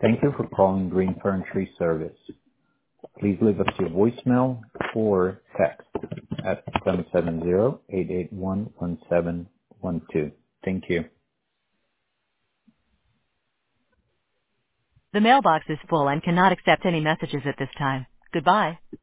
Thank you for calling Green Fern Tree Service. Please leave us your voicemail or text at 770-881-1712. Thank you. The mailbox is full and cannot accept any messages at this time. Goodbye.